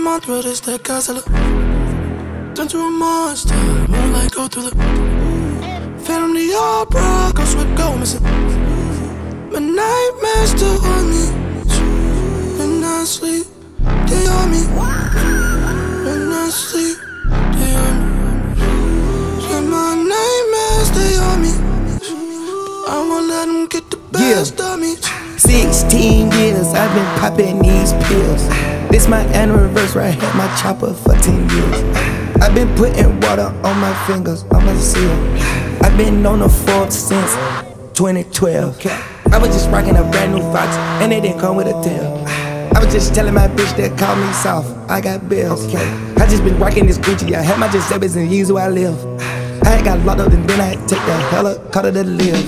my throat is that Godzilla. Turn to a monster, moonlight go through the Phantom the Opera, ghost with gold missing. My nightmares still on me. When I sleep, they on me. When I sleep, they on me. When my nightmares, they on me. I won't let them get the best of me. 16 years I've been popping these pills. This my anniversary, I had my chopper for 10 years. I've been putting water on my fingers, on my seal. I've been on the Forbes since 2012. I was just rocking a brand new Fox, and it didn't come with a tail. I was just telling my bitch that call me soft, I got bills. I just been rocking this Gucci, I had my Giuseppe's and years where I live. I had got locked up and then I had to take the helicopter to live.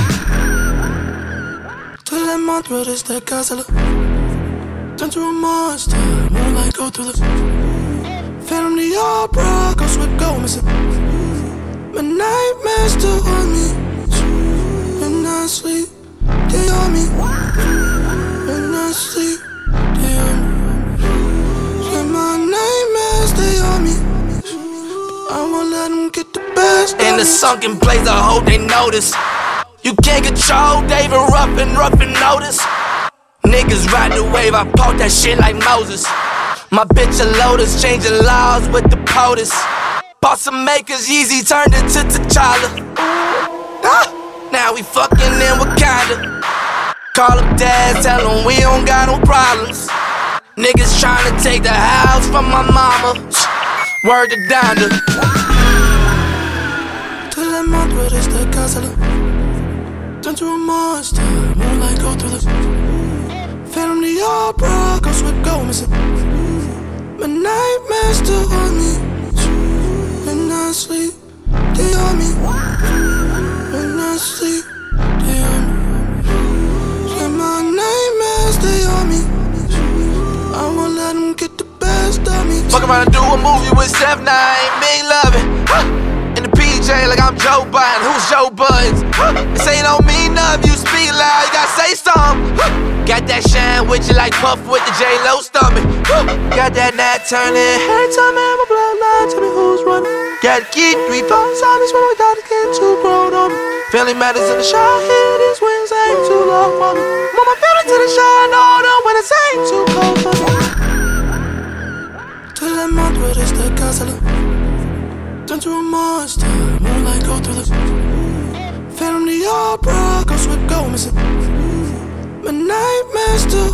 Till that my throat is that Godzilla. Turn to a monster, moonlight go through the Phantom the Opera, ghost with gold missing. My nightmares still on me. When I sleep, they on me. When I sleep, they on me. When my nightmares, they on me. I won't let them get the best of me. In the sunken place, I hope they notice. You can't control David Ruffin notice. Niggas ride the wave, I pop that shit like Moses. My bitch a Lotus, changing laws with the POTUS. Bought some makers, Yeezy turned into T'Challa. Now we fucking in Wakanda. Call up dad, tell him we don't got no problems. Niggas tryna take the house from my mama. Word to Donda. Till that my throat is that Godzilla. Turn to a monster, moonlight go through the Phantom the Opera, ghost with gold missing. My nightmares still on me. When I sleep, they on me. When I sleep, they on me. When my nightmares, they on me. I won't let them get the best of me. Fuck around and do a movie with Steph 9, Big Lovin'. In the PJ like I'm Joe Biden, who's Joe Buds? This ain't on me nothing, you speak loud, you gotta say something. Got that shine with you like Puff with the J-Lo stomach. Got that night turning, every time in my bloodline, tell me who's running. Gotta keep 3 phones on me, when we got to get too grown on me. Family matters in the shot, here these wings ain't too low for me. Move my family to the shine, all the when it's ain't too cold for me. Till that my throat is that Godzilla. Turn to a monster, moonlight go through the Phantom the Opera, ghost with gold missing. My nightmares still